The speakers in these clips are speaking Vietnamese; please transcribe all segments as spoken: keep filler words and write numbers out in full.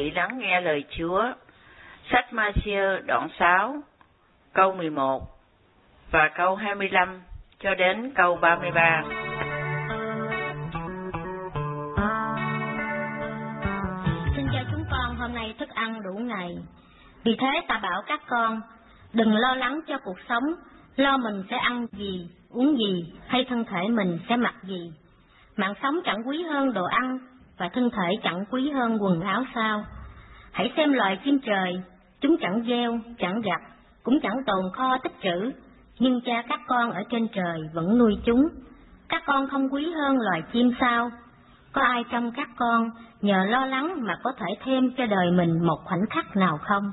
vị lắng nghe lời Chúa. Sách Ma-thi-ơ đoạn sáu, câu mười một và câu hai mươi lăm cho đến câu ba mươi ba. Xin cho chúng con hôm nay thức ăn đủ ngày. Vì thế ta bảo các con, đừng lo lắng cho cuộc sống, lo mình sẽ ăn gì, uống gì, hay thân thể mình sẽ mặc gì. Mạng sống chẳng quý hơn đồ ăn, và thân thể chẳng quý hơn quần áo sao? Hãy xem loài chim trời, chúng chẳng gieo, chẳng gặt, cũng chẳng tồn kho tích trữ, nhưng cha các con ở trên trời vẫn nuôi chúng. Các con không quý hơn loài chim sao? Có ai trong các con nhờ lo lắng mà có thể thêm cho đời mình một khoảnh khắc nào không?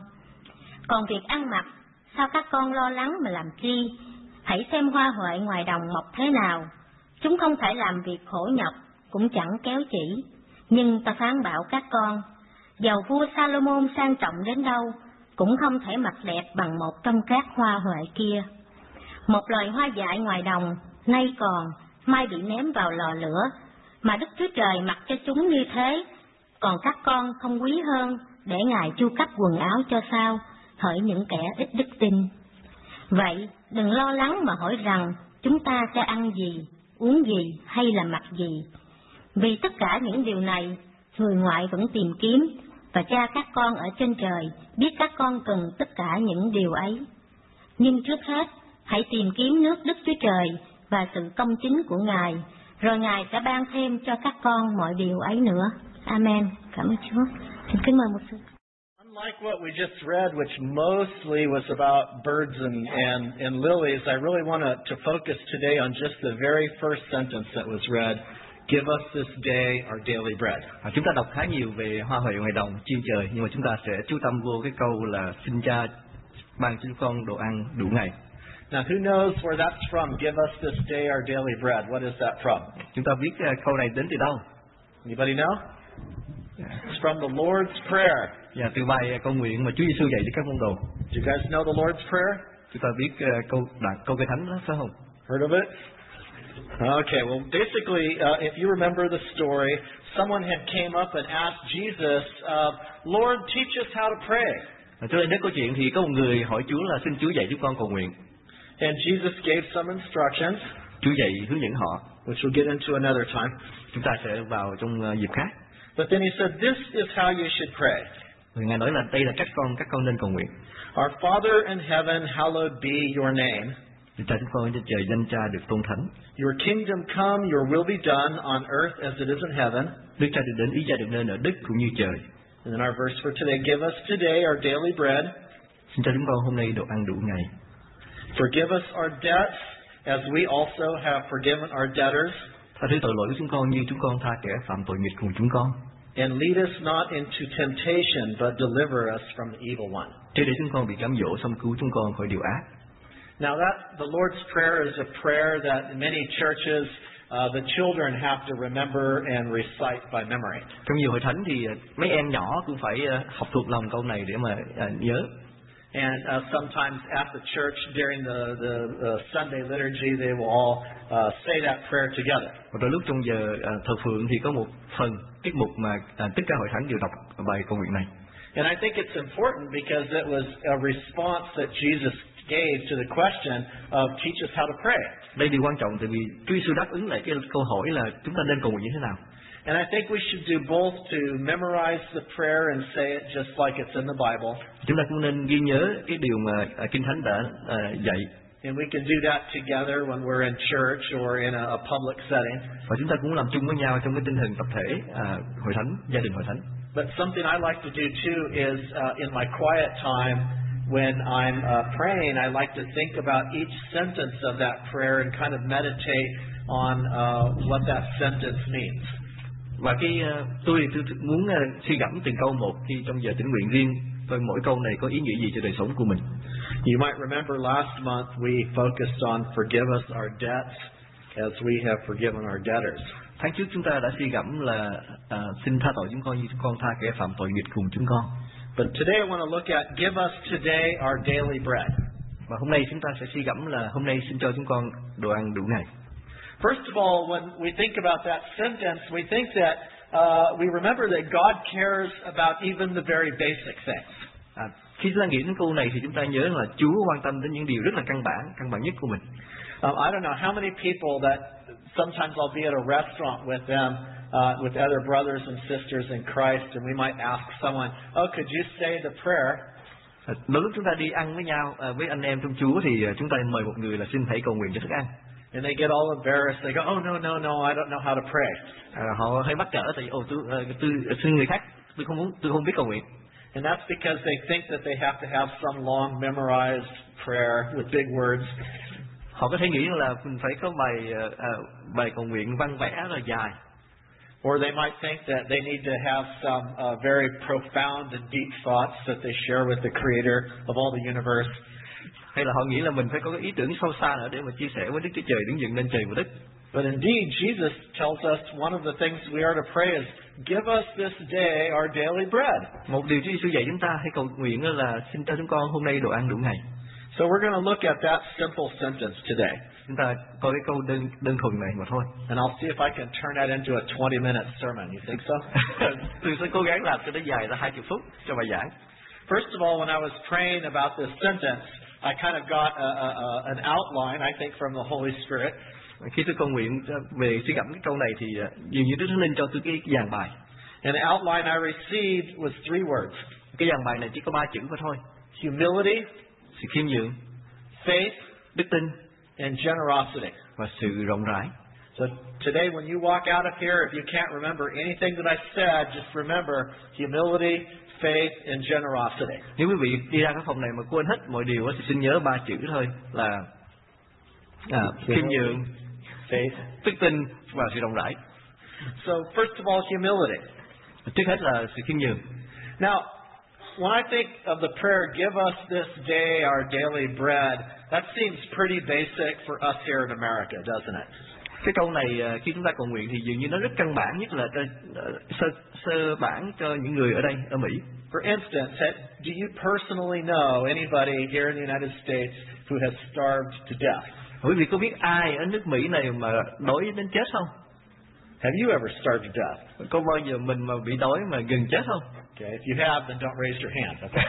Còn việc ăn mặc, sao các con lo lắng mà làm chi? Hãy xem hoa huệ ngoài đồng mọc thế nào. Chúng không thể làm việc khổ nhọc, cũng chẳng kéo chỉ. Nhưng ta phán bảo các con, dầu vua Salomon sang trọng đến đâu, cũng không thể mặc đẹp bằng một trong các hoa huệ kia. Một loài hoa dại ngoài đồng, nay còn, mai bị ném vào lò lửa, mà Đức Chúa Trời mặc cho chúng như thế. Còn các con không quý hơn, để Ngài chu cấp quần áo cho sao, hỡi những kẻ ít đức tin. Vậy, đừng lo lắng mà hỏi rằng, chúng ta sẽ ăn gì, uống gì, hay là mặc gì. Vì tất cả những điều này, người ngoại vẫn tìm kiếm, và cha các con ở trên trời biết các con cần tất cả những điều ấy. Nhưng trước hết, hãy tìm kiếm nước Đức Chúa Trời và sự công chính của Ngài, rồi Ngài sẽ ban thêm cho các con mọi điều ấy nữa. Amen. Cảm ơn Chúa. Xin kính mời một sư. Unlike what we just read, which mostly was about birds and, and, and lilies, I really want to, to focus today on just the very first sentence that was read. Give us this day our daily bread. À, chúng ta đọc khá nhiều về hoa huệ ngoài đồng, chim trời, nhưng mà chúng ta sẽ chú tâm vô cái câu là xin Cha ban cho chúng con đồ ăn đủ ngày. Now, who knows where that's from? Give us this day our daily bread. What is that from? Chúng ta biết uh, câu này đến từ đâu? Anybody know? Yeah. It's from the Lord's Prayer. Dạ, từ bài câu nguyện mà Chúa Giêsu dạy cho các môn đồ. Do you guys know the Lord's Prayer? Chúng ta biết uh, câu đoạn câu Kinh Thánh đó, phải không? Heard of it? Okay, well, basically, uh, if you remember the story, someone had came up and asked Jesus, uh, Lord, teach us how to pray. Cho nên đến câu chuyện thì có một người hỏi Chúa là xin Chúa dạy chúng con cầu nguyện. And Jesus gave some instructions. Chúa dạy hướng dẫn họ, which we'll get into another time. Chúng ta sẽ vào trong uh, dịp khác. But then he said, this is how you should pray. Người Ngài nói là đây là cách con các con nên cầu nguyện. Our Father in heaven, hallowed be your name. Cha chúng con trên trời, danh Cha được tôn thánh. Your kingdom come, your will be done on earth as it is in heaven. Đức Cha được đến, ý Cha được nên ở đất cũng như trời. And then our verse for today, give us today our daily bread. Xin cho chúng con hôm nay đồ ăn đủ ngày. Forgive us our debts as we also have forgiven our debtors. Tha thứ tội lỗi của chúng con như chúng con tha kẻ phạm tội nghịch cùng chúng con. And lead us not into temptation, but deliver us from the evil one. Chứ để chúng con bị cám dỗ, xong cứu chúng con khỏi điều ác. Now that the Lord's Prayer is a prayer that in many churches uh, the children have to remember and recite by memory. Trong nhiều hội thánh thì mấy em nhỏ cũng phải uh, học thuộc lòng câu này để mà uh, nhớ. And uh, sometimes at the church during the, the uh, Sunday liturgy, they will all uh, say that prayer together. Và đôi lúc trong giờ uh, thờ phượng thì có một phần tiết mục mà uh, tất cả hội thánh đều đọc bài cầu nguyện này. And I think it's important because it was a response that Jesus gave to the question of teach us how to pray. Đây điều quan trọng tại vì Chúa Giêsu đáp ứng lại cái câu hỏi là chúng ta nên cầu nguyện như thế nào. And I think we should do both to memorize the prayer and say it just like it's in the Bible. Chúng ta cũng nên ghi nhớ cái điều mà uh, Kinh Thánh đã uh, dạy. And we can do that together when we're in church or in a, a public setting. Và chúng ta cũng làm chung với nhau trong cái tinh thần tập thể, uh, hội thánh, gia đình hội thánh. But something I like to do too is uh, in my quiet time when I'm uh, praying, I like to think about each sentence of that prayer and kind of meditate on uh, what that sentence means. Và cái uh, tôi tôi muốn uh, suy gẫm từng câu một khi trong giờ tĩnh nguyện riêng, coi mỗi câu này có ý nghĩa gì cho đời sống của mình. You might remember last month we focused on forgive us our debts as we have forgiven our debtors. Tháng trước chúng ta đã suy gẫm là uh, xin tha tội chúng con như chúng con tha kẻ phạm tội nghịch cùng chúng con. But today I want to look at give us today our daily bread. Và hôm nay chúng ta sẽ suy gẫm là hôm nay xin cho chúng con đồ ăn đủ ngày. First of all, when we think about that sentence, we think that uh, we remember that God cares about even the very basic things. À, khi chúng ta nghĩ đến câu này thì chúng ta nhớ là Chúa quan tâm đến những điều rất là căn bản, căn bản nhất của mình. Um, I don't know how many people that sometimes I'll be at a restaurant with them, uh, with other brothers and sisters in Christ, and we might ask someone, "Oh, could you say the prayer?" À, đôi lúc chúng ta đi ăn với nhau, à, với anh em trong Chúa thì chúng ta mời một người là xin hãy cầu nguyện cho thức ăn. And they get all embarrassed. They go, "Oh no, no, no! I don't know how to pray." À, họ hay mắc cỡ tại ồ tôi, tôi xin người khác, tôi không muốn, tôi không biết cầu nguyện. And that's because they think that they have to have some long memorized prayer with big words. Họ có thể nghĩ là mình phải có bài uh, uh, bài cầu nguyện văn vẽ là dài. Or they might think that they need to have some uh, very profound and deep thoughts that they share with the Creator of all the universe. Hay là họ nghĩ là mình phải có cái ý tưởng sâu xa nữa để mà chia sẻ với Đức Chúa Trời đứng dựng lên trời và đất. But indeed, Jesus tells us one of the things we are to pray is, "Give us this day our daily bread." Một điều Chúa Giêsu dạy chúng ta hãy cầu nguyện là xin cho chúng con hôm nay đồ ăn đủ ngày. So we're going to look at that simple sentence today. Chúng ta coi cái câu đơn đơn thuần này mà thôi. And I'll see if I can turn that into a twenty minute sermon. You think so? Tôi sẽ cố gắng làm cho nó dài ra hai mươi phút cho bài giảng. First of all, when I was praying about this sentence, I kind of got a, a, a, an outline, I think, from the Holy Spirit. Khi tôi cầu nguyện về suy gẫm cái câu này thì dường như Đức Thánh Linh cho tôi cái dàn bài. And the outline I received was three words. Cái dàn bài này chỉ có ba chữ mà thôi. Humility, sự khiêm nhường, faith, đức tin, and generosity. và sự rộng rãi. So today when you walk out of here, if you can't remember anything that I said, just remember humility, faith, and generosity. Nếu quý vị đi ra cái phòng này mà quên hết mọi điều thì xin nhớ ba chữ thôi là à, khiêm nhường, faith, đức tin và sự rộng rãi. So first of all, humility. Trước hết là sự khiêm nhường. Now, when I think of the prayer, "Give us this day our daily bread," that seems pretty basic for us here in America, doesn't it? Cái câu này khi chúng ta cầu nguyện thì dường như nó rất căn bản, nhất là sơ, sơ bản cho những người ở đây, ở Mỹ. For instance, do you personally know anybody here in the United States who has starved to death? Quý vị có biết ai ở nước Mỹ này mà đói đến chết không? Have you ever starved to death? Có bao giờ mình mà bị đói mà gần chết không? Okay, if you have, then don't raise your hand. Okay.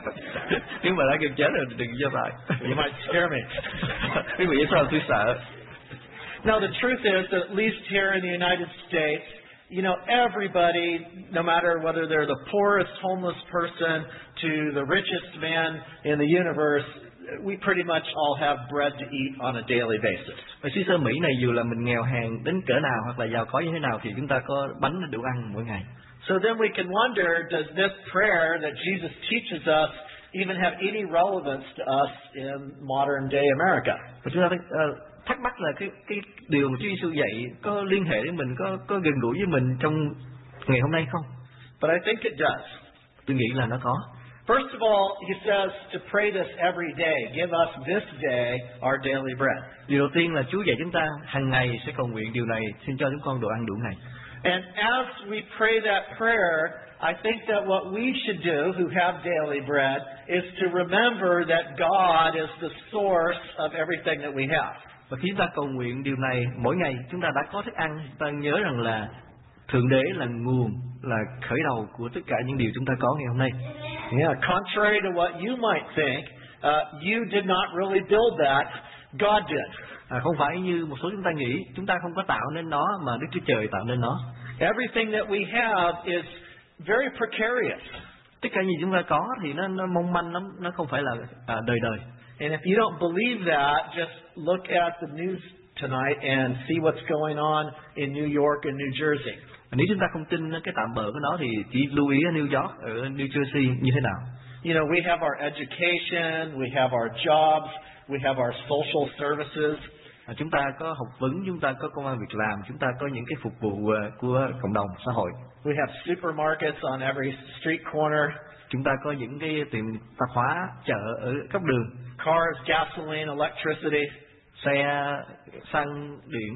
Nếu mà đã gần chết rồi đừng giơ tay. You might scare me. Quý vị sao tôi sợ? Now, the truth is that at least here in the United States, you know, everybody, no matter whether they're the poorest homeless person to the richest man in the universe, we pretty much all have bread to eat on a daily basis. Ở xứ sở Mỹ này, dù là mình nghèo hèn đến cỡ nào hoặc là giàu có như thế nào thì chúng ta có bánh để đủ ăn mỗi ngày. So then we can wonder, does this prayer that Jesus teaches us even have any relevance to us in modern day America? Và chúng ta uh, thắc mắc là cái cái điều mà Chúa Giêsu dạy có liên hệ đến mình, có có gần gũi với mình trong ngày hôm nay không? But I think it does. Tôi nghĩ là nó có. First of all, he says to pray this every day. Give us this day our daily bread. Điều đầu tiên là Chúa dạy chúng ta hàng ngày sẽ cầu nguyện điều này, xin cho chúng con đồ ăn đủ ngày. And as we pray that prayer, I think that what we should do who have daily bread is to remember that God is the source of everything that we have. Và khi chúng ta cầu nguyện điều này mỗi ngày, chúng ta đã có thức ăn, chúng ta nhớ rằng là Thượng Đế là nguồn, là khởi đầu của tất cả những điều chúng ta có ngày hôm nay. Yeah, contrary to what you might think, uh, you did not really build that, God did. À, không phải như một số chúng ta nghĩ, chúng ta không có tạo nên nó mà Đức Chúa Trời tạo nên nó. Everything that we have is very precarious. Tất cả gì chúng ta có thì nó nó mong manh lắm, nó không phải là à, đời đời. And if you don't believe that, just look at the news tonight and see what's going on in New York and New Jersey. Nếu chúng ta không tin cái tạm bợ của nó thì chỉ lưu ý ở New York, ở New Jersey như thế nào. You know, we have our education, we have our jobs, we have our social services. À, chúng ta có học vấn, chúng ta có công ăn việc làm, chúng ta có những cái phục vụ uh, của cộng đồng xã hội. We have supermarkets on every street corner. Chúng ta có những cái tiệm tạp hóa, chợ ở các đường. Cars, gasoline, electricity. Xe, xăng, điện.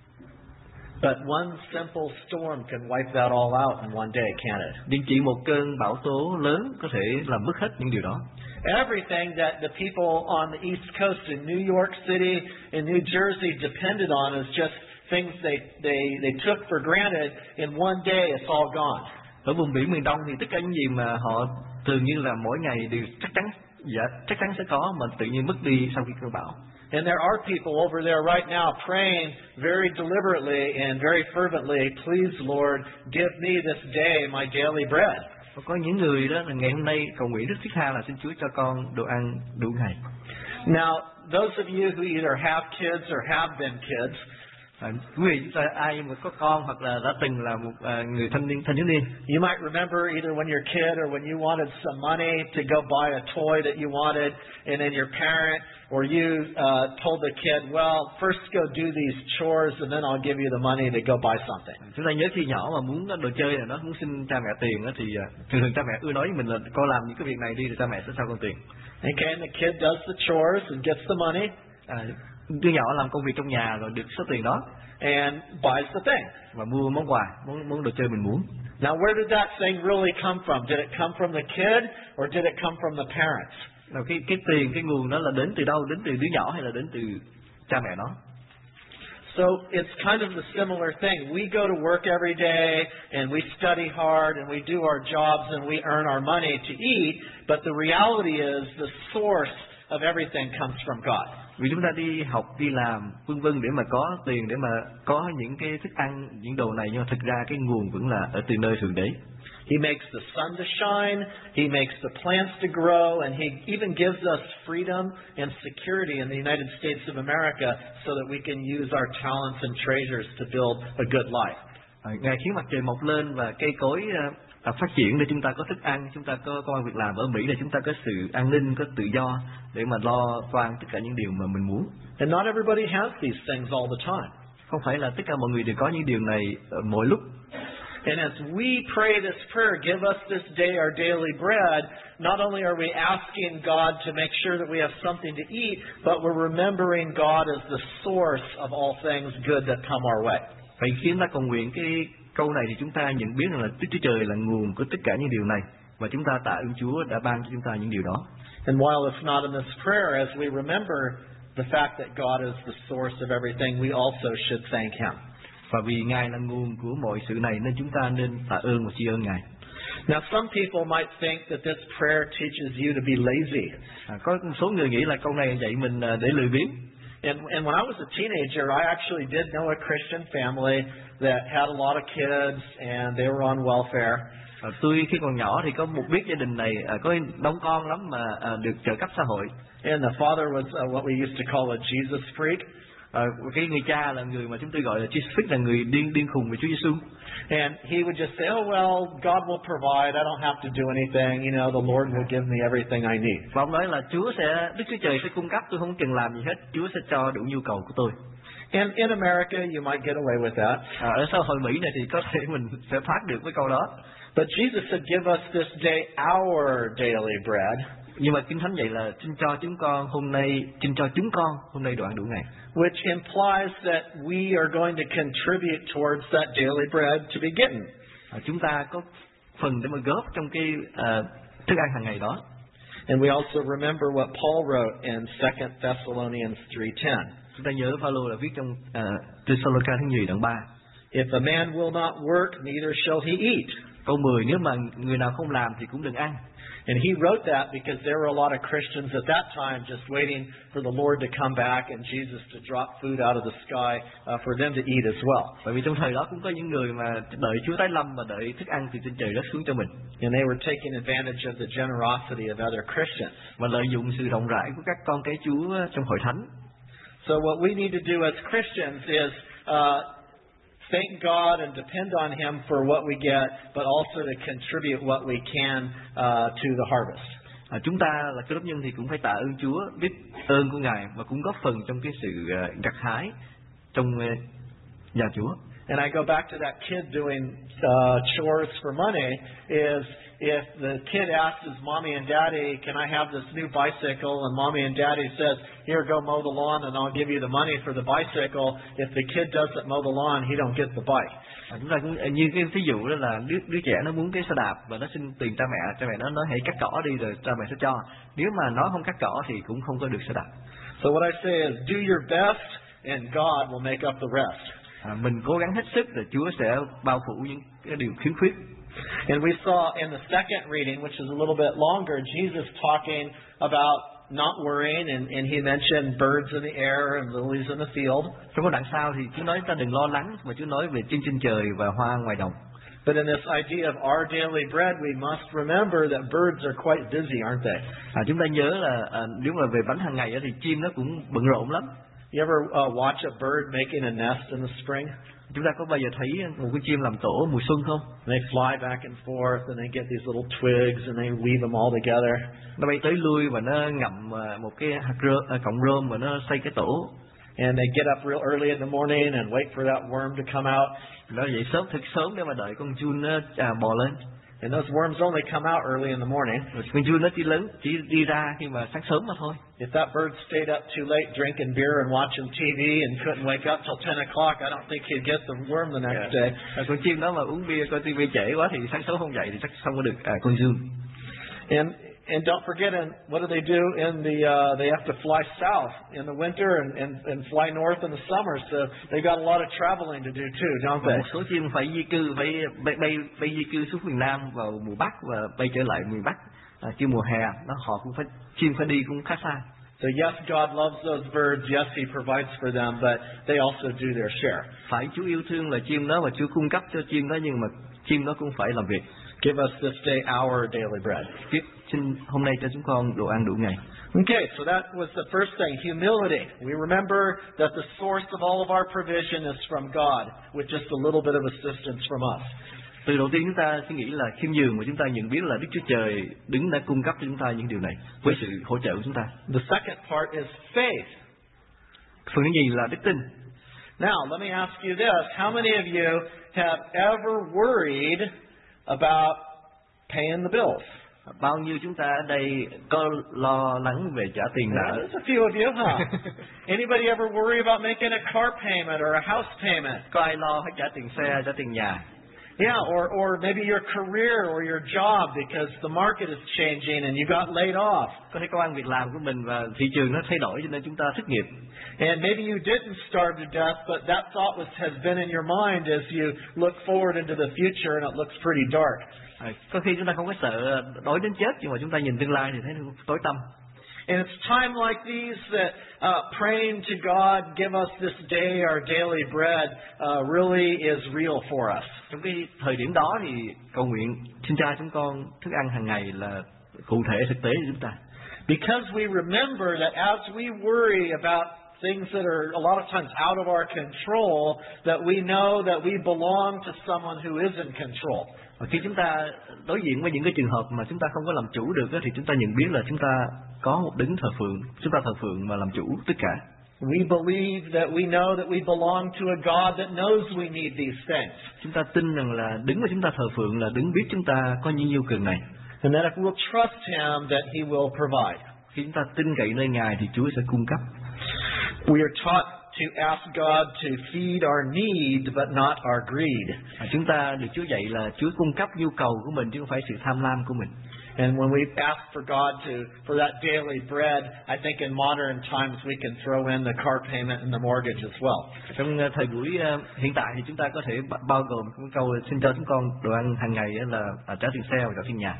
But one simple storm can wipe that all out in one day, can't it? Nhưng chỉ một cơn bão tố lớn có thể làm mất hết những điều đó. Everything that the people on the East Coast in New York City and New Jersey depended on is just things they they they took for granted, in one day it's all gone. Ở vùng biển miền Đông thì tất cả những gì mà họ thường như là mỗi ngày đều chắc chắn dạ, chắc chắn sẽ có mà tự nhiên mất đi sau khi cơn bão. And there are people over there right now praying very deliberately and very fervently, please Lord, give me this day my daily bread. Có những người đó là ngày hôm nay cầu nguyện rất thiết tha là xin Chúa cho con đồ ăn đủ ngày. Now, those of you who either have kids or have been kids, À, quý vị chúng ta ai mà có con hoặc là đã từng là một uh, người thanh niên thanh thiếu niên, you might remember either when you're a kid or when you wanted some money to go buy a toy that you wanted, and then your parent or you uh, told the kid, well, first go do these chores and then I'll give you the money to go buy something. Chúng ta nhớ khi nhỏ mà muốn có đồ chơi là nó muốn xin cha mẹ tiền đó, thì uh, thường thường cha mẹ ưa nói với mình là con làm những cái việc này đi rồi cha mẹ sẽ cho con tiền. Okay, and the kid does the chores and gets the money. À, đứa nhỏ làm công việc trong nhà rồi được số tiền đó and buys the thing. Và mua món quà, món món đồ chơi mình muốn. Now, where did that thing really come from? Did it come from the kid or did it come from the parents? Nào cái cái tiền, cái nguồn đó là đến từ đâu? Đến từ đứa nhỏ hay là đến từ cha mẹ nó? So it's kind of the similar thing. We go to work every day and we study hard and we do our jobs and we earn our money to eat, but the reality is the source of everything comes from God. Vì chúng ta đi học, đi làm, vân vân để mà có tiền, để mà có những cái thức ăn, những đồ này, nhưng mà thực ra cái nguồn vẫn là ở từ nơi Thượng Đế. He makes the sun to shine, He makes the plants to grow, and He even gives us freedom and security in the United States of America so that we can use our talents and treasures to build a good life. À, Ngài khiến mặt trời mọc lên và cây cối à, phát triển để chúng ta có thức ăn, chúng ta có công ăn việc làm. Ở Mỹ là chúng ta có sự an ninh, có tự do để mà lo toan tất cả những điều mà mình muốn. And not everybody has these things all the time. Không phải là tất cả mọi người đều có những điều này uh, mỗi lúc. And as we pray this prayer, give us this day our daily bread, not only are we asking God to make sure that we have something to eat, but we're remembering God as the source of all things good that come our way. Vậy khi chúng ta cầu nguyện cái câu này thì chúng ta nhận biết rằng là Đức Chúa Trời là nguồn của tất cả những điều này, và chúng ta tạ ơn Chúa đã ban cho chúng ta những điều đó. And while it's not in this prayer, as we remember the fact that God is the source of everything, we also should thank Him. Và vì Ngài là nguồn của mọi sự này nên chúng ta nên tạ ơn và tri ân Ngài. Now, some people might think that this prayer teaches you to be lazy. À, có một số người nghĩ là câu này dạy mình để lười biếng. And, and when I was a teenager, I actually did know a Christian family that had a lot of kids and they were on welfare. À, tôi khi còn nhỏ thì có một biết gia đình này à, có đông con lắm mà à, được trợ cấp xã hội. And the father was uh, what we used to call a Jesus freak. À, cái người cha là người mà chúng tôi gọi là Jesus freak, là người điên điên khùng về Chúa Giêsu. And he would just say, "Oh well, God will provide. I don't have to do anything. You know, the Lord will give me everything I need." Và ông nói là Chúa sẽ, Đức Chúa Trời sẽ cung cấp, tôi không cần làm gì hết, Chúa sẽ cho đủ nhu cầu của tôi. And in America, you might get away with that. À, ở xã hội Mỹ này thì có thể mình sẽ thoát được với câu đó. But Jesus said, "Give us this day our daily bread." Nhưng mà Kinh Thánh dạy là xin cho chúng con hôm nay, xin cho chúng con hôm nay đồ ăn đủ ngày. Which implies that we are going to contribute towards that daily bread to be getting. À, chúng ta có phần để mà góp trong cái uh, thức ăn hàng ngày đó. And we also remember what Paul wrote in Second Thessalonians three ten. Chúng ta nhớ Phaolô là viết trong uh, Thessalonica thứ nhì đoạn ba. If a man will not work, neither shall he eat. Câu mười, nếu mà người nào không làm thì cũng đừng ăn. And he wrote that because there were a lot of Christians at that time just waiting for the Lord to come back and Jesus to drop food out of the sky uh, for them to eat as well. Bởi vì trong thời đó cũng có những người mà đợi Chúa tái lâm và đợi thức ăn từ trên trời rớt xuống cho mình. And they were taking advantage of the generosity of other Christians. Và lợi dụng sự rộng rãi của các con cái Chúa trong hội thánh. So what we need to do as Christians is uh, thank God and depend on Him for what we get, but also to contribute what we can uh, to the harvest. À, chúng ta là cơ đốc nhân thì cũng phải tạ ơn Chúa, biết ơn của Ngài và cũng góp phần trong cái sự uh, gặt hái trong uh, nhà Chúa. And I go back to that kid doing uh, chores for money. Is if the kid asks his mommy and daddy, "Can I have this new bicycle?" and mommy and daddy says, "Here, go mow the lawn, and I'll give you the money for the bicycle." If the kid doesn't mow the lawn, he don't get the bike. À, chúng ta cũng như cái ví dụ đó là đứa đứa trẻ nó muốn cái xe đạp và nó xin tiền cha mẹ, cha mẹ nó nói hãy cắt cỏ đi rồi cha mẹ sẽ cho. Nếu mà nó không cắt cỏ thì cũng không có được xe đạp. So what I say is, do your best, and God will make up the rest. À, mình cố gắng hết sức rồi Chúa sẽ bao phủ những cái điều khiếm khuyết. And we saw in the second reading, which is a little bit longer, Jesus talking about not worrying, and, and he mentioned birds in the air and lilies in the field. Trong cái đoạn sau thì Chúa nói ta đừng lo lắng, mà Chúa nói về chim trên trời và hoa ngoài đồng. But in this idea of our daily bread, we must remember that birds are quite busy, aren't they? À, chúng ta nhớ là à, nếu mà về bánh hàng ngày thì chim nó cũng bận rộn lắm. You ever uh, watch a bird making a nest in the spring? Chúng ta có bao giờ thấy một cái chim làm tổ mùa xuân không? They fly back and forth, and they get these little twigs, and they weave them all together. Nó bay tới lui và nó ngậm một cái hạt rơm, à, cọng rơm và nó xây cái tổ. And they get up real early in the morning and wait for that worm to come out. Nó dậy sớm thật sớm để mà đợi con giun nó à, bò lên. And those worms only come out early in the morning. Rồi con giun nó chỉ lớn chỉ đi ra khi mà sáng sớm mà thôi. If that bird stayed up too late drinking beer and watching T V and couldn't wake up till ten o'clock, I don't think he'd get the worm the next Yeah. day. À, con chim đó mà uống bia coi ti vi trễ quá thì sáng sớm không dậy thì chắc không có được à, con giun. And and don't forget, and what do they do in the? Uh, they have to fly south in the winter and, and and fly north in the summer. So they got a lot of traveling to do too, don't they? Một số chim phải di cư, phải bay bay, bay di cư xuống miền Nam vào mùa Bắc và bay trở lại miền Bắc. À, chứ mùa hè nó họ cũng phải chim phải đi cũng khá xa. So yes, God loves those birds. Yes, He provides for them, but they also do their share. Phải Chúa yêu thương là chim đó và Chúa cung cấp cho chim đó, nhưng mà chim đó cũng phải làm việc. Give us this day our daily bread. Xin hôm nay cho chúng con đồ ăn đủ ngày. Okay, so that was the first thing, humility. We remember that the source of all of our provision is from God, with just a little bit of assistance from us. Từ đầu tiên chúng ta suy nghĩ là khiêm nhường, mà chúng ta nhận biết là Đức Chúa Trời đứng đã cung cấp cho chúng ta những điều này với sự hỗ trợ của chúng ta. The second part is faith. Phần thứ gì là đức tin. Now, let me ask you this. How many of you have ever worried about paying the bills? Bao nhiêu chúng ta ở đây có lo lắng về trả tiền nợ? There's a few of you, huh? Anybody ever worry about making a car payment or a house payment? Có ai lo phải trả tiền xe, trả tiền nhà? Yeah, or or maybe your career or your job because the market is changing and you got laid off. Có thể công ăn việc làm của mình và thị trường nó thay đổi cho nên chúng ta thất nghiệp. And maybe you didn't starve to death, but that thought was has been in your mind as you look forward into the future and it looks pretty dark. À, có khi chúng ta không có sợ đói đến chết, nhưng mà chúng ta nhìn tương lai thì thấy nó tối tăm. And it's time like these that uh, praying to God, give us this day our daily bread, uh, really is real for us. Trong cái thời điểm đó thì cầu nguyện xin Cha chúng con thức ăn hàng ngày là cụ thể thực tế của chúng ta. Because we remember that as we worry about things that are a lot of times out of our control, that we know that we belong to someone who is in control. Và khi chúng ta đối diện với những cái trường hợp mà chúng ta không có làm chủ được thì chúng ta nhận biết là chúng ta có một đấng thờ phượng, chúng ta thờ phượng mà làm chủ tất cả. We believe that we know that we belong to a God that knows we need these things. Chúng ta tin rằng là đứng mà chúng ta thờ phượng là đứng biết chúng ta có những nhu cầu này. And that if we'll trust Him, that He will provide. Khi chúng ta tin cậy nơi Ngài thì Chúa sẽ cung cấp. We are taught to ask God to feed our need, but not our greed. À, chúng ta được Chúa dạy là Chúa cung cấp nhu cầu của mình chứ không phải sự tham lam của mình. And when we ask for God to for that daily bread, I think in modern times we can throw in the car payment and the mortgage as well. Trong uh, thời buổi uh, hiện tại thì chúng ta có thể bao gồm cái câu xin cho chúng con đồ ăn hàng ngày là uh, trả tiền xe và trả tiền nhà.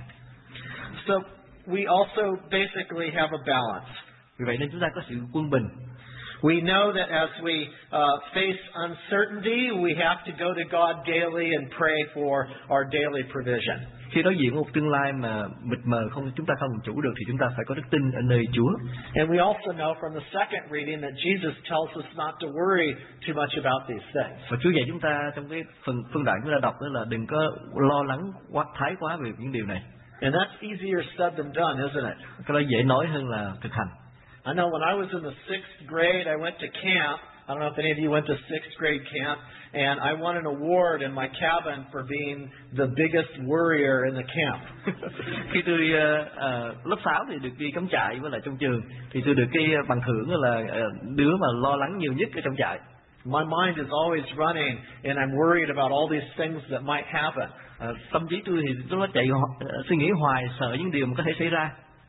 So we also basically have a balance. Vì vậy nên chúng ta có sự quân bình. We know that as we uh, face uncertainty, we have to go to God daily and pray for our daily provision. Khi đối diện một tương lai mà mịt mờ không chúng ta không làm chủ được thì chúng ta phải có đức tin ở nơi Chúa. And we also know from the second reading that Jesus tells us not to worry too much about these things. Và Chúa dạy chúng ta trong cái phần phân đoạn chúng ta đọc đó là đừng có lo lắng quá thái quá về những điều này. And that's easier said than done, isn't it? Cái đó dễ nói hơn là thực hành. I know when I was in the sixth grade, I went to camp. I don't know if any of you went to sixth grade camp, and I won an award in my cabin for being the biggest worrier in the camp. Khi tôi uh, uh, lớp sáu thì được đi cắm trại với lại trong trường, thì tôi được cái bằng thưởng là uh, đứa mà lo lắng nhiều nhất ở trong trại. My mind is always running, and I'm worried about all these things that might happen. Uh, tâm trí tôi thì nó chạy uh, suy nghĩ hoài, sợ những điều mà có thể xảy ra.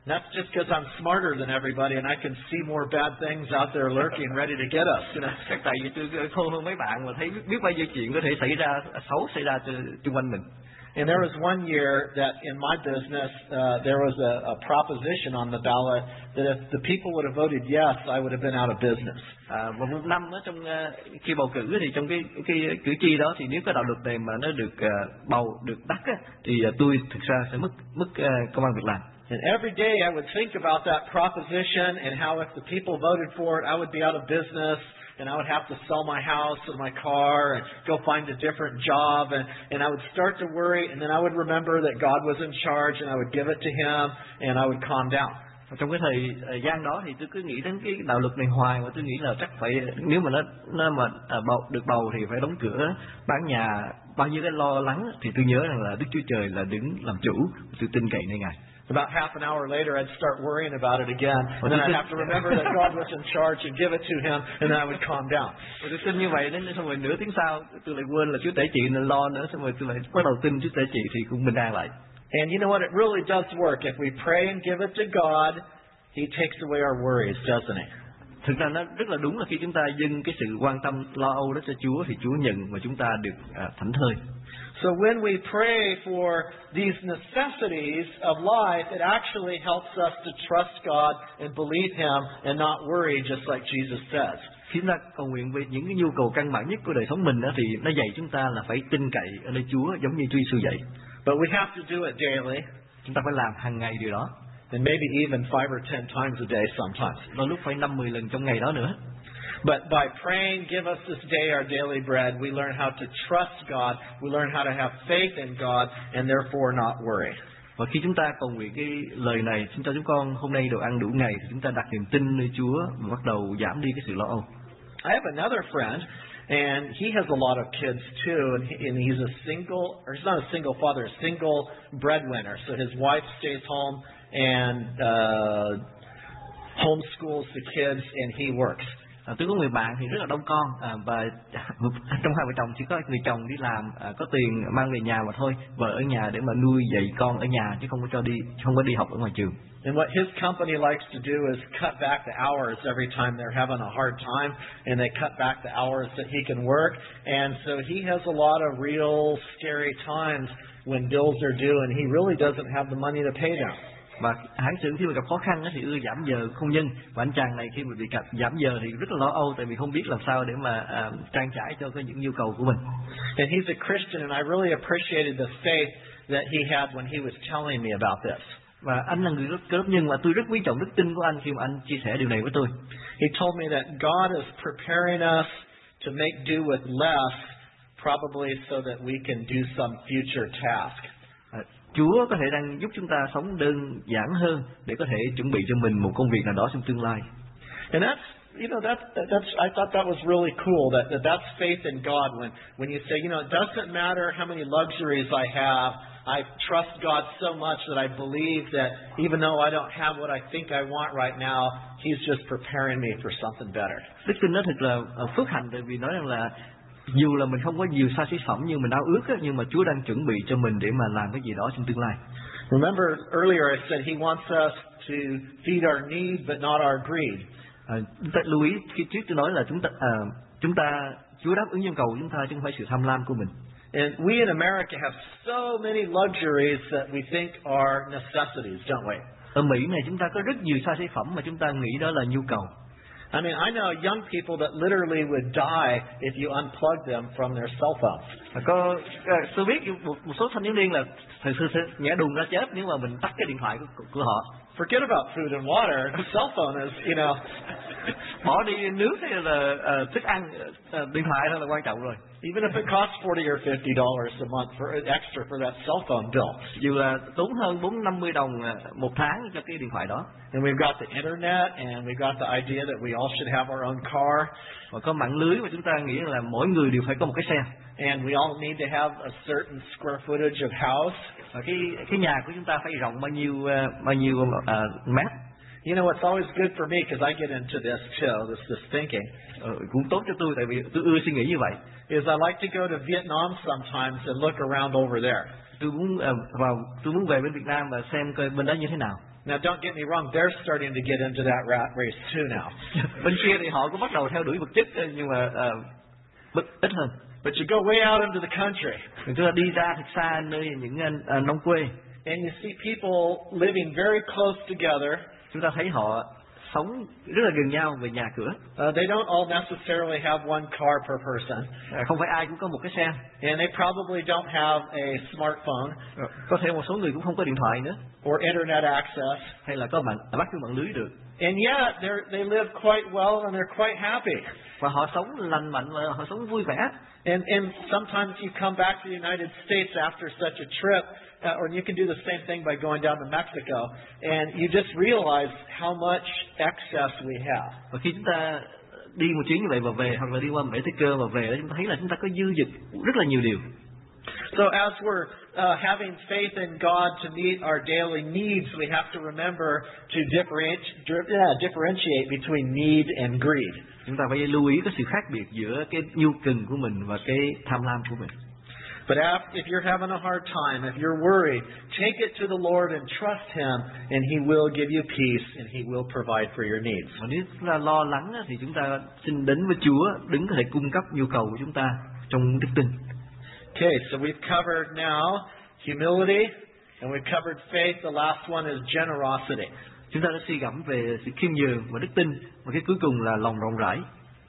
That's just because I'm smarter than everybody and I can see more bad things out there lurking ready to get us. You know? Chắc tại vì tôi khôn hơn mấy bạn mà thấy biết, biết bao nhiêu chuyện có thể xảy ra xấu xảy ra xung quanh mình. And there was one year that in my business uh, there was a, a proposition on the ballot that if the people would have voted yes, I would have been out of business. À, và một năm ở trong uh, khi bầu cử thì trong cái cái cử tri đó thì nếu cái đạo luật này mà nó được uh, bầu được đắc á, thì uh, tôi thực ra sẽ mất mất uh, công ăn việc làm. And every day I would think about that proposition and how if the people voted for it, I would be out of business. And I would have to sell my house and my car and go find a different job. And, and I would start to worry. And then I would remember that God was in charge and I would give it to Him and I would calm down. Trong cái thời gian đó thì tôi cứ nghĩ đến cái đạo luật này hoài và tôi nghĩ là chắc phải nếu mà nó nó mà à, bầu, được bầu thì phải đóng cửa bán nhà, bao nhiêu cái lo lắng thì tôi nhớ rằng là Đức Chúa Trời là đứng làm chủ, tôi tin cậy nơi Ngài. About half an hour later, I'd start worrying about it again, and then I'd have to remember that God was in charge and give it to Him, and then I would calm down. Tôi tin như vậy đến xong rồi nửa tiếng sau tôi lại quên là Chúa Tể trị nên lo nữa, xong rồi tôi lại bắt đầu tin Chúa Tể trị thì cũng bình an lại. And you know what? It really does work. If we pray and give it to God, He takes away our worries, doesn't He? Thực ra nó rất là đúng là khi chúng ta dâng cái sự quan tâm lo âu đó cho Chúa thì Chúa nhận và chúng ta được à, thảnh thơi. So when we pray for these necessities of life, it actually helps us to trust God and believe Him and not worry, just like Jesus says. Khi chúng ta cầu nguyện về những cái nhu cầu căn bản nhất của đời sống mình đó, thì nó dạy chúng ta là phải tin cậy ở nơi Chúa giống như Chúa Giêsu dạy. But we have to do it daily. Chúng ta phải làm hàng ngày điều đó. And maybe even five or ten times a day sometimes. Đôi lúc phải năm mười lần trong ngày đó nữa. But by praying, give us this day our daily bread, we learn how to trust God, we learn how to have faith in God, and therefore not worry. Và khi chúng ta cầu nguyện cái lời này, xin cho chúng con hôm nay đồ ăn đủ ngày, thì chúng ta đặt niềm tin nơi Chúa và bắt đầu giảm đi cái sự lo âu. I have another friend, and he has a lot of kids too, and, he, and he's a single, or he's not a single father, a single breadwinner. So his wife stays home and uh, homeschools the kids, and he works. À, tôi có người bạn thì rất là đông con à, và trong hai vợ chồng chỉ có người chồng đi làm à, có tiền mang về nhà mà thôi, vợ ở nhà để mà nuôi dạy con ở nhà chứ không có cho đi không có đi học ở ngoài trường. And what his company likes to do is cut back the hours every time they're having a hard time, and they cut back the hours that he can work. And so he has a lot of real scary times when bills are due, and he really doesn't have the money to pay them. Và hãng xưởng khi mà gặp khó khăn thì ưa giảm giờ không nhân, và anh chàng này khi mà bị giảm giờ thì rất là lo âu tại vì không biết làm sao để mà uh, trang trải cho cái những nhu cầu của mình. And he's a Christian, and I really appreciated the faith that he had when he was telling me about this. Và anh là người rất cơ đốc nhân và tôi rất quý trọng đức tin của anh khi mà anh chia sẻ điều này với tôi. He told me that God is preparing us to make do with less, probably so that we can do some future task. Chúa có thể đang giúp chúng ta sống đơn giản hơn để có thể chuẩn bị cho mình một công việc nào đó trong tương lai. And that's, you know, that, that that's I thought that was really cool. That, that that's faith in God. When when you say, you know, it doesn't matter how many luxuries I have, I trust God so much that I believe that even though I don't have what I think I want right now, He's just preparing me for something better. Đức tin đó thật là phước hạnh, tại vì nói rằng là dù là mình không có nhiều xa xỉ phẩm như mình ao ước á, nhưng mà Chúa đang chuẩn bị cho mình để mà làm cái gì đó trong tương lai. Remember earlier I said He wants us to feed our need but not our greed. À, chúng ta lưu ý khi trước tôi nói là chúng ta à, chúng ta Chúa đáp ứng nhu cầu của chúng ta chứ không phải sự tham lam của mình. And we in America have so many luxuries that we think are necessities, don't we? Ở Mỹ này chúng ta có rất nhiều xa xỉ phẩm mà chúng ta nghĩ đó là nhu cầu. I mean, I know young people that literally would die if you unplug them from their cell phones. Có, tôi biết một, một số thanh thiếu niên là thật sự sẽ nhảy đùng ra chết nếu mà mình tắt cái điện thoại của, của họ. Forget about food and water. The cell phone is, you know, bỏ đi nước hay là uh, thức ăn, uh, điện thoại thôi là quan trọng rồi. Even if it costs forty or fifty dollars a month for extra for that cell phone bill. Dù là tốn hơn bốn năm mươi đồng một tháng cho cái điện thoại đó. And we've got the internet, and we've got the idea that we all should have our own car. Và có mạng lưới mà chúng ta nghĩ là mỗi người đều phải có một cái xe. And we all need to have a certain square footage of house. Và cái cái nhà của chúng ta phải rộng bao nhiêu uh, bao nhiêu uh, mét. You know, it's always good for me because I get into this too, this this thinking. Ừ, cũng tốt cho tôi tại vì tôi ưa suy nghĩ như vậy. Is I like to go to Vietnam sometimes and look around over there. Tôi muốn uh, vào tôi muốn về bên Việt Nam và xem coi bên đó như thế nào. Now, don't get me wrong, they're starting to get into that rat race too now. Bên kia thì họ cũng bắt đầu theo đuổi vật chất nhưng mà uh, bất ít hơn. But you go way out into the country. Chúng ta đi ra thật xa nơi những uh, nông quê. And you see people living very close together. Chúng ta thấy họ sống rất là gần nhau về nhà cửa. Uh, they don't all necessarily have one car per person. À, không phải ai cũng có một cái xe. And they probably don't have a smartphone. À, có thể một số người cũng không có điện thoại nữa. Or internet access. Hay là có mạng bắt cái mạng lưới được. And yet they live quite well and they're quite happy. Và họ sống lành mạnh và họ sống vui vẻ. And and sometimes you come back to the United States after such a trip, uh, or you can do the same thing by going down to Mexico, and you just realize how much excess we have. Và khi chúng ta đi một chuyến như vậy và về, hoặc là đi qua Mexico và về, chúng ta thấy là chúng ta có dư dật rất là nhiều điều. So as we're uh, having faith in God to meet our daily needs, we have to remember to differentiate, yeah, differentiate between need and greed. Chúng ta phải lưu ý cái sự khác biệt giữa cái nhu cần của mình và cái tham lam của mình. But if you're having a hard time, if you're worried, take it to the Lord and trust Him, and He will give you peace, and He will provide for your needs. Và nếu là lo lắng thì chúng ta xin đến với Chúa, đấng có thể cung cấp nhu cầu của chúng ta trong đức tin. Okay, so we've covered now humility, and we've covered faith. The last one is generosity. Chúng ta đã suy gẫm về sự khiêm nhường và đức tin, và cái cuối cùng là lòng rộng rãi.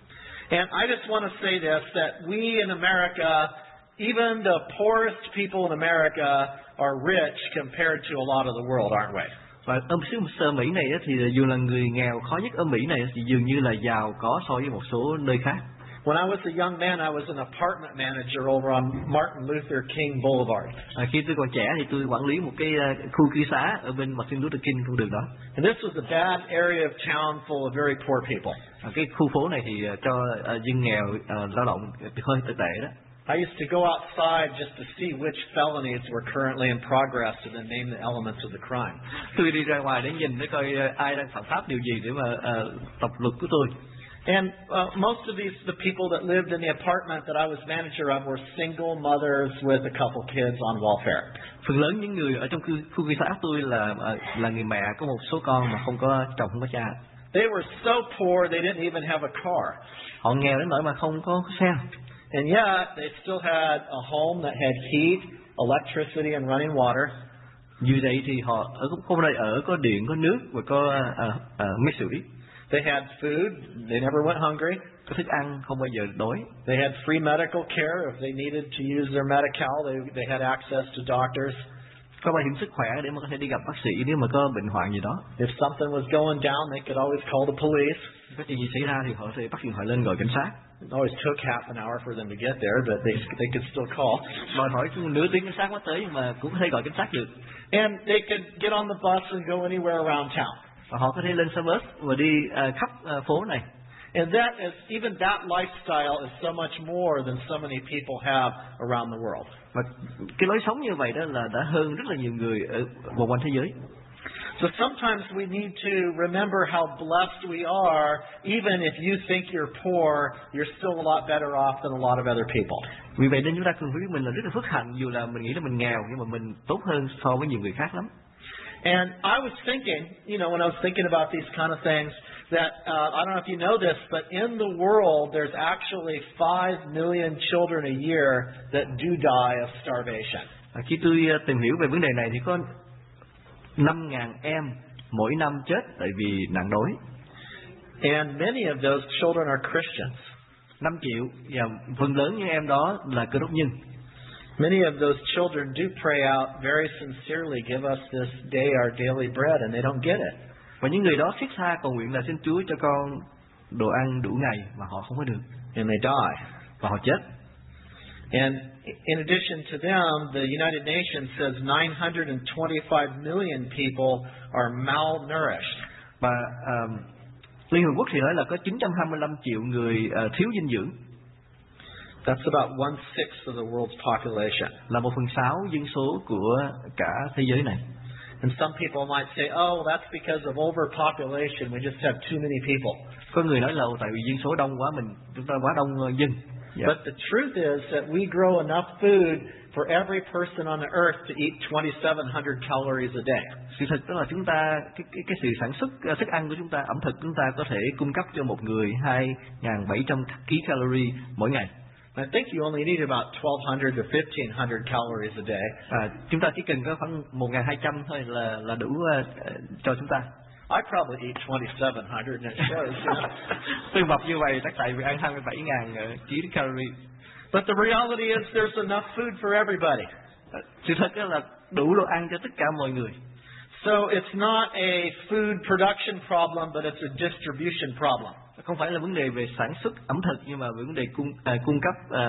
And I just want to say this, that we in America, even the poorest people in America are rich compared to a lot of the world, aren't we? Và ở xứ sơ Mỹ này thì dù là người nghèo khó nhất ở Mỹ này thì dường như là giàu có so với một số nơi khác. When I was a young man, I was an apartment manager over on Martin Luther King Boulevard. À, khi tôi còn trẻ thì tôi quản lý một cái uh, khu cư xá ở bên Martin Luther King con đường đó. And this was a bad area of town full of very poor people. À, cái khu phố này thì uh, cho uh, dân nghèo uh, lao động hơi tệ tệ đó. I used to go outside just to see which felonies were currently in progress and then name the elements of the crime. Tôi đi ra ngoài để nhìn để coi uh, ai đang phạm pháp điều gì để mà uh, tập luật của tôi. And uh, most of these, the people that lived in the apartment that I was manager of were single mothers with a couple kids on welfare. Phần lớn những người ở trong khu, khu cư xá tôi là là người mẹ có một số con mà không có chồng không có cha. They were so poor they didn't even have a car. Họ nghèo đến nỗi mà không có xe. And yet they still had a home that had heat, electricity and running water. Như vậy thì họ ở khu nơi ở có điện, có nước và có uh, uh, máy sưởi. They had food. They never went hungry. Có thức ăn, không bao giờ đói. They had free medical care. If they needed to use their Medi-Cal, they, they had access to doctors. Có bảo hiểm sức khỏe để mà có thể đi gặp bác sĩ nếu mà có bệnh hoạn gì đó. If something was going down, they could always call the police. Có chuyện gì xảy ra thì họ sẽ bắt điện thoại lên gọi cảnh sát. It always took half an hour for them to get there, but they they could still call. Đòi hỏi nửa tiếng cảnh sát mới tới, nhưng mà cũng có thể gọi cảnh sát được. And they could get on the bus and go anywhere around town. Và họ có thể lên xe bus và đi uh, khắp uh, phố này. And that is, even that lifestyle is so much more than so many people have around the world. Và cái lối sống như vậy đó là đã hơn rất là nhiều người ở vòng quanh thế giới. So sometimes we need to remember how blessed we are, even if you think you're poor, you're still a lot better off than a lot of other people. Vì vậy nên chúng ta cần phải biết mình là rất là phước hạnh, dù là mình nghĩ là mình nghèo nhưng mà mình tốt hơn so với nhiều người khác lắm. And I was thinking, you know, when I was thinking about these kind of things, that uh, I don't know if you know this, but in the world there's actually five million children a year that do die of starvation. À, khi tôi tìm hiểu về vấn đề này thì có năm ngàn em mỗi năm chết tại vì nạn đói. And many of those children are Christians. năm triệu và phần lớn những em đó là cơ đốc nhân. Many of those children do pray out very sincerely, give us this day our daily bread, and they don't get it. Và những người đó thiết tha cầu nguyện là xin Chúa cho con đồ ăn đủ ngày mà họ không có được. And they die. Và họ chết. And in addition to them, the United Nations says nine hundred twenty-five million people are malnourished. Và um, Liên Hợp Quốc thì nói là có chín trăm hai mươi lăm triệu người uh, thiếu dinh dưỡng. That's about one sixth of the world's population. Là một phần sáu dân số của cả thế giới này. And some people might say, oh, that's because of overpopulation. We just have too many people. Có người nói là tại vì dân số đông quá, mình chúng ta quá đông dân. Dạ. But the truth is that we grow enough food for every person on the earth to eat twenty-seven hundred calories a day. Sự thật đó là chúng ta cái cái cái sự sản xuất uh, thức ăn của chúng ta, ẩm thực chúng ta có thể cung cấp cho một người hai nghìn bảy trăm ki calorie mỗi ngày. I think you only need about twelve hundred to fifteen hundred calories a day. À, chúng ta chỉ cần có khoảng một nghìn hai trăm thôi là là đủ uh, cho chúng ta. I probably eat twenty-seven hundred and it shows. You know? Tôi mập như vậy chắc tại vì ăn hai mươi bảy nghìn ki calorie. But the reality is there's enough food for everybody. À, sự thật là đủ đồ ăn cho tất cả mọi người. So it's not a food production problem, but it's a distribution problem. Không phải là vấn đề về sản xuất ẩm thực nhưng mà vấn đề cung à, cung cấp à,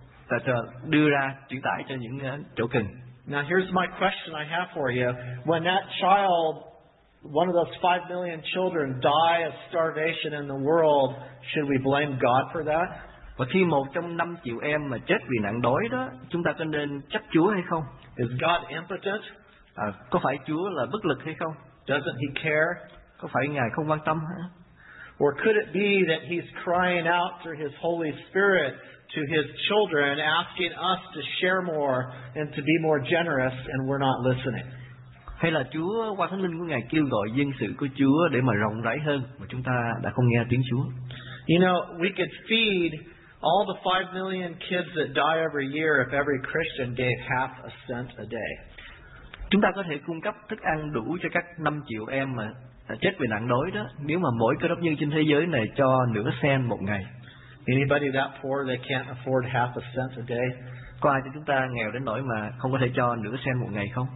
đưa ra chuyển tải cho những uh, chỗ cần. Now here's my question I have for you. When that child, one of those five million children, die of starvation in the world, should we blame God for that? Và khi một trong năm triệu em mà chết vì nạn đói đó, chúng ta có nên trách Chúa hay không? Is God impotent? À, có phải Chúa là bất lực hay không? Doesn't He care? Có phải Ngài không quan tâm hả? Or could it be that He's crying out through His Holy Spirit to His children, asking us to share more and to be more generous, and we're not listening? Hay là Chúa qua Thánh Linh của Ngài kêu gọi dân sự của Chúa để mà rộng rãi hơn mà chúng ta đã không nghe tiếng Chúa? You know, we could feed all the five million kids that die every year if every Christian gave half a cent a day. Chúng ta có thể cung cấp thức ăn đủ cho các năm triệu em mà chết vì nạn đói đó, nếu mà mỗi cơ đốc nhân trên thế giới này cho nửa sen một ngày. Anybody that poor they can't afford half a cent a day? Có ai trong chúng ta nghèo đến nỗi mà không có thể cho nửa sen một ngày không?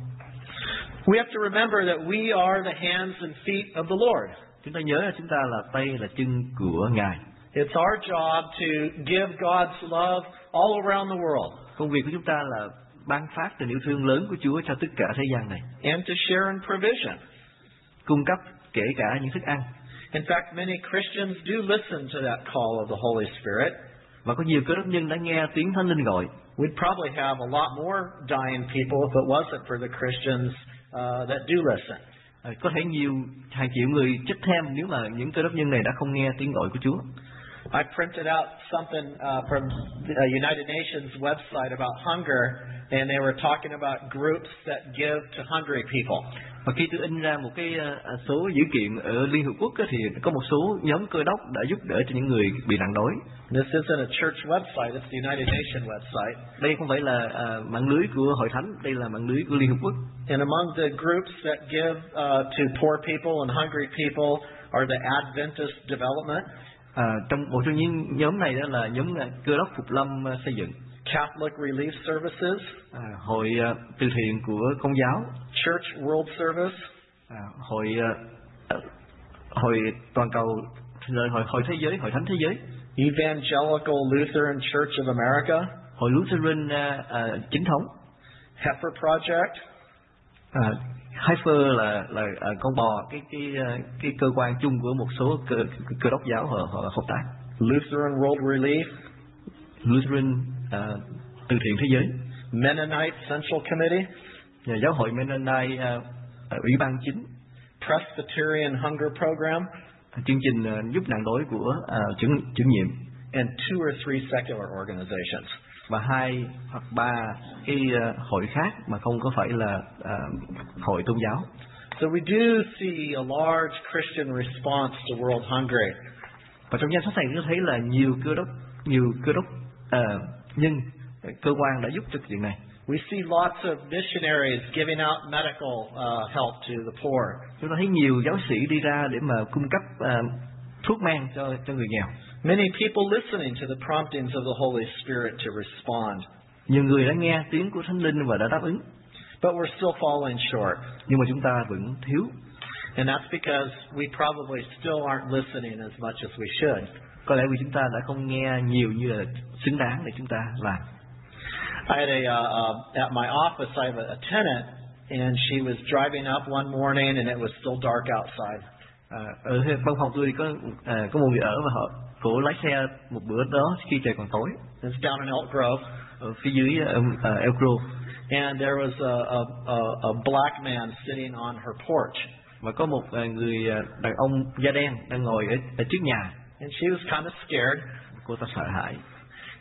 We have to remember that we are the hands and feet of the Lord. Chúng ta nhớ là chúng ta là tay là chân của Ngài. It's our job to give God's love all around the world. Công việc của chúng ta là ban phát tình yêu thương lớn của Chúa cho tất cả thế gian này. And to share in provision. Cung cấp kể cả những thức ăn. In fact, many Christians do listen to that call of the Holy Spirit. Và có nhiều cơ đốc nhân đã nghe tiếng Thánh Linh gọi. We'd probably have a lot more dying people if it wasn't for the Christians uh, that do listen. À, có thể nhiều hàng triệu người chết thêm nếu mà những cơ đốc nhân này đã không nghe tiếng gọi của Chúa. I printed out something uh, from the United Nations website about hunger, and they were talking about groups that give to hungry people. Và khi tôi in ra một cái uh, số dữ kiện ở Liên Hợp Quốc thì có một số nhóm cơ đốc đã giúp đỡ cho những người bị nạn đói. This isn't a church website; it's the United Nations website. Đây không phải là uh, mạng lưới của Hội Thánh, đây là mạng lưới của Liên Hợp Quốc. And among the groups that give uh, to poor people and hungry people are the Adventist Development. À, trong một trong những nhóm này đó là nhóm cơ đốc Phục Lâm uh, xây dựng, Catholic Relief Services, à, hội uh, từ thiện của Công giáo, Church World Service, à, hội uh, hội toàn cầu, hội hội thế giới, hội thánh thế giới, Evangelical Lutheran Church of America, hội Lutheran uh, uh, chính thống, Heifer Project, à, Heifer là là uh, con bò, cái cái uh, cái cơ quan chung của một số cơ cơ đốc giáo họ, họ hợp tác. Lutheran World Relief, Lutheran uh, từ thiện thế giới, Mennonite Central Committee, nhà giáo hội Mennonite uh, ủy ban chính, Presbyterian Hunger Program, chương trình uh, giúp nạn đói của uh, chủ, chủ nhiệm, and two or three secular organizations. Và hai hoặc ba cái uh, hội khác mà không có phải là uh, hội tôn giáo. So we do see a large Christian response to world hunger. Và trong danh sách này chúng thấy là nhiều cơ đốc, nhiều cơ đốc uh, nhân cơ quan đã giúp cho chuyện này. We see lots of missionaries giving out medical uh, help to the poor. Chúng ta thấy nhiều giáo sĩ đi ra để mà cung cấp uh, thuốc men cho cho người nghèo. Many people listening to the promptings of the Holy Spirit to respond. Nhiều người đã nghe tiếng của Thánh Linh và đã đáp ứng. But we're still falling short. Nhưng mà chúng ta vẫn thiếu. And that's because we probably still aren't listening as much as we should. Có lẽ vì chúng ta đã không nghe nhiều như là xứng đáng để chúng ta làm. I had a uh, uh, at my office I have a tenant, and she was driving up one morning, and it was still dark outside. À, ở văn phòng tôi có à, có một người ở và họ cổ lái xe một bữa đó khi trời còn tối. It's down in Elk Grove, ở phía dưới um, uh, Elk Grove. And there was a, a a a black man sitting on her porch. Và có một uh, người đàn ông da đen đang ngồi ở, ở trước nhà. And she was kind of scared. Cô ta sợ hãi.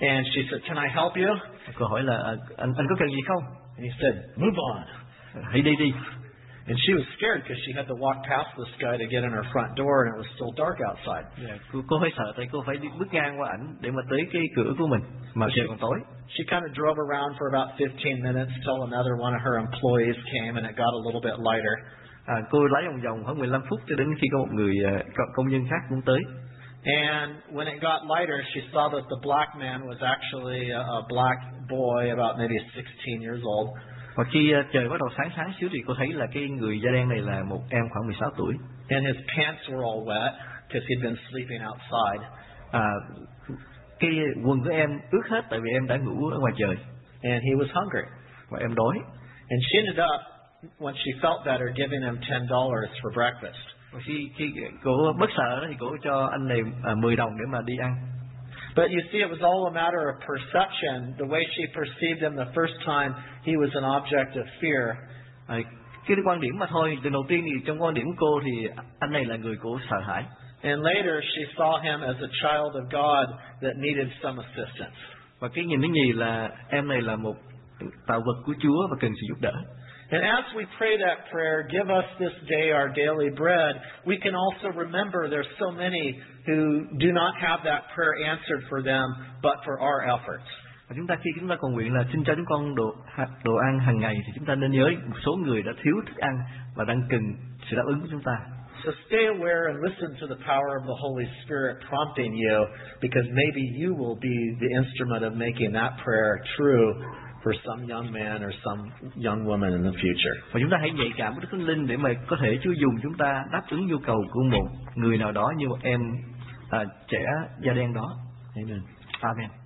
And she said, "Can I help you?" Cô hỏi là anh anh có cần gì không? And he said, "Move on." Hãy đi đi. And she was scared because she had to walk past this guy to get in her front door, and it was still dark outside. Yeah, cô, cô hơi sợ tại cô phải đi bước ngang qua ảnh để mà tới cái cửa của mình mà trời còn tối. She kind of drove around for about fifteen minutes till another one of her employees came, and it got a little bit lighter. À, cô lái vòng vòng khoảng mười lăm phút cho đến khi có một người uh, công nhân khác cũng tới. And when it got lighter, she saw that the black man was actually a, a black boy, about maybe sixteen years old. Và khi uh, trời bắt đầu sáng sáng xíu thì cô thấy là cái người da đen này là một em khoảng mười sáu tuổi. And his pants were all wet because he'd been sleeping outside. À, cái quần của em ướt hết tại vì em đã ngủ ở ngoài trời. And he was hungry. Và em đói. And she ended up, when she felt better, giving him ten dollars for breakfast. Và khi khi cô bất sợ đó thì cô cho anh này à, mười đồng để mà đi ăn. But you see, it was all a matter of perception. The way she perceived him the first time, he was an object of fear. À, cái quan điểm mà thôi. Từ đầu tiên thì trong quan điểm của cô thì anh này là người cô sợ hãi. And later she saw him as a child of God that needed some assistance. Và cái nhìn thứ nhì là em này là một tạo vật của Chúa và cần sự giúp đỡ. And as we pray that prayer, "Give us this day our daily bread," we can also remember there's so many who do not have that prayer answered for them, but for our efforts. Và chúng ta khi chúng ta cầu nguyện là xin cho chúng con đồ đồ ăn hàng ngày thì chúng ta nên nhớ một số người đã thiếu thức ăn và đang cần sự đáp ứng của chúng ta. So stay aware and listen to the power of the Holy Spirit prompting you, because maybe you will be the instrument of making that prayer true for some young man or some young woman in the future. Và chúng ta hãy nhạy cảm với Đức Thánh Linh để mà có thể Chúa dùng chúng ta đáp ứng nhu cầu của một người nào đó như một em à, trẻ da đen đó. Amen. Amen.